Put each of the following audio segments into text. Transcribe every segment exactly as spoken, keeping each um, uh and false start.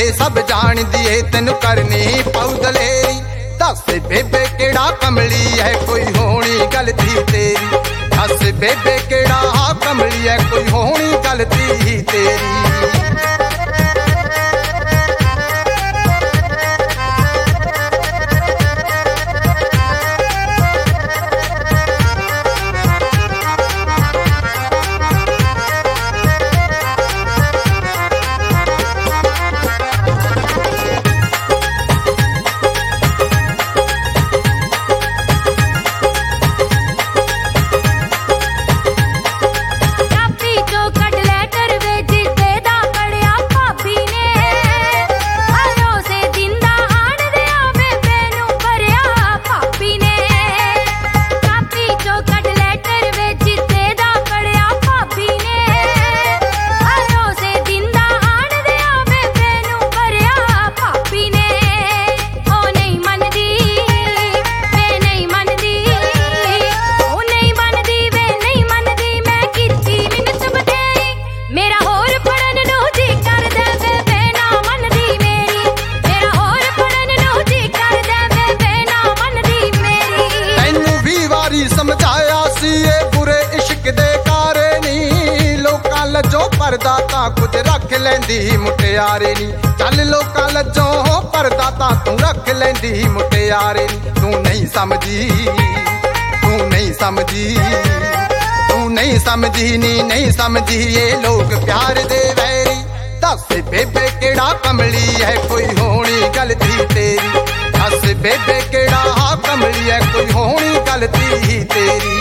सब जानदी है तेनू करनी पाऊ दलेरी। दस बेबे केड़ा कमली है कोई होनी गलती तेरी। दस बेबे केड़ा कमली है कोई होनी गलती तेरी। जो परदा तां कुछ रख लेंदी मुटियारे नी। चल लोकां लज्जों परदा तां तू रख लेंदी मुटियारे नी। तू नहीं समझी तू नहीं समझी तू नहीं समझी नी नहीं समझी ये लोग प्यार दे वैरी। दस बेबे केड़ा कमली है कोई होनी गलती तेरी। दस बेबे केड़ा कमली है कोई होनी गलती तेरी।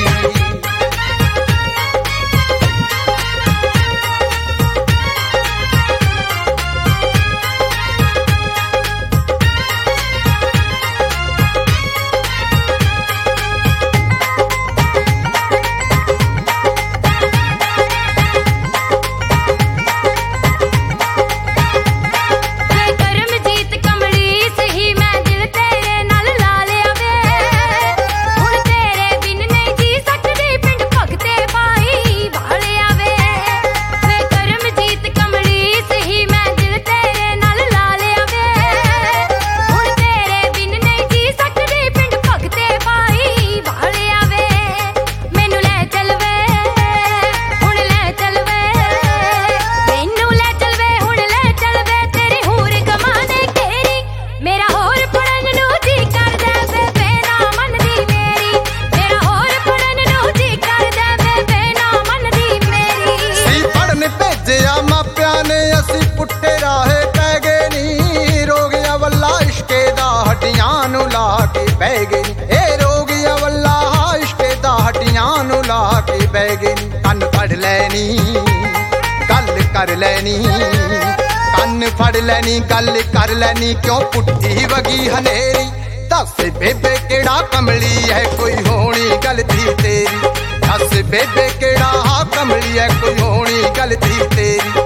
पुट्ठे राहे पै गए नी रोगिया वल्ला इश्के दा हड्डियां नू ला के बह गए नी। ए रोगिया वल्ला इश्के दा हड्डियां नू ला के बह गए नी। कन फड़ लैनी गल कर लैनी कन फड़ लैनी गल कर लैनी क्यों पुट्ठी वगी हनेरी। दस बेबे केड़ा कमली है कोई होनी गलती तेरी। दस बेबे केड़ा कमली है कोई होनी गलती तेरी।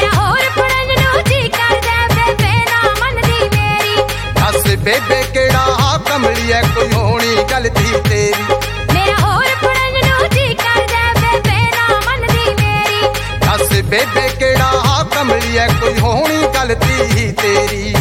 बेबे केड़ा कमली है कोई होनी गलती तेरी। मेरा होर पड़न नू जी करदा बेबे ना मनदी मेरी। दस बेबे केड़ा कमली है कोई होनी गलती तेरी।